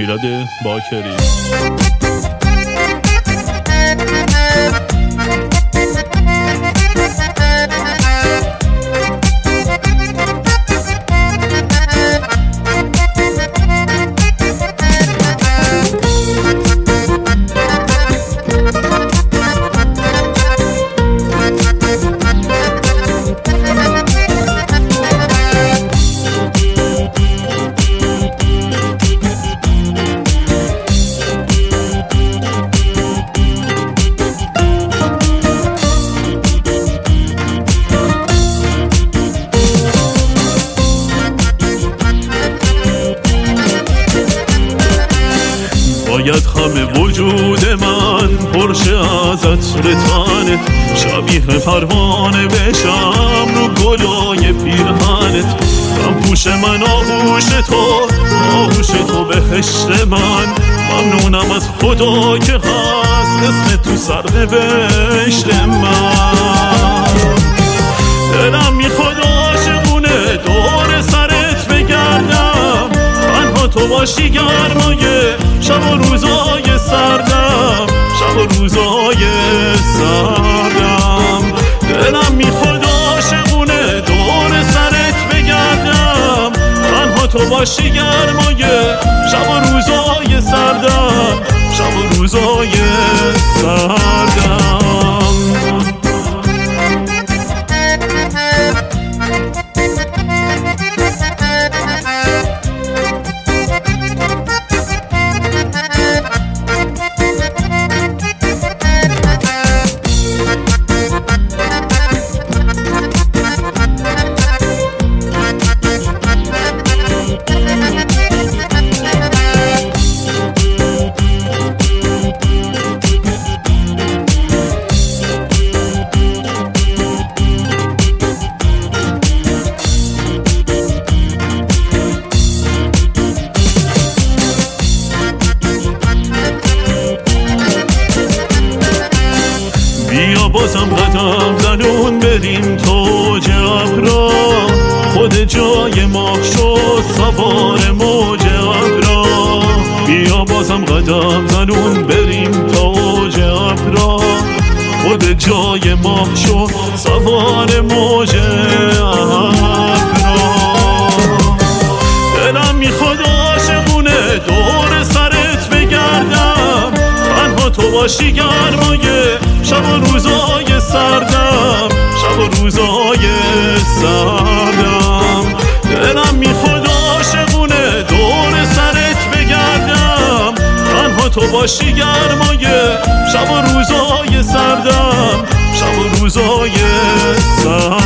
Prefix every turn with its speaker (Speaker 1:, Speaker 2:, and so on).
Speaker 1: میلاد باکری. باید همه وجود من پرشه از عطر تنت، شبیه پروانه بشم رو گلای پیرهنت. غمپوش من آغوش تو بهشت من، ممنونم از خدا که هست اسم تو سرنوشت من. دلم میخواد عاشقونه دور سرت بگردم، تنها تو باشی گرمای شب و روزای سردم، شب و روزای سردم. دلم میخواد عاشقونه دور سرت بگردم، تنها تو باشی گرمای شب و روزای سردم، شب و روزای سردم. بیا بازم قدم زنون بریم توج ابرا، خود جای ما شد سوار موج ابرا. بیا بازم قدم زنون بریم توج ابرا، خود جای ما شد سوار موج ابرا. دلم میخواد عاشقونه دور سرت بگردم، تنها تو باشی گرمای شب و روزای سردم، شب و روزای سردم. دلم میخواد عاشقونه دور سرت بگردم، تنها تو باشی گرمای شب و روزای سردم، شب و روزای سردم.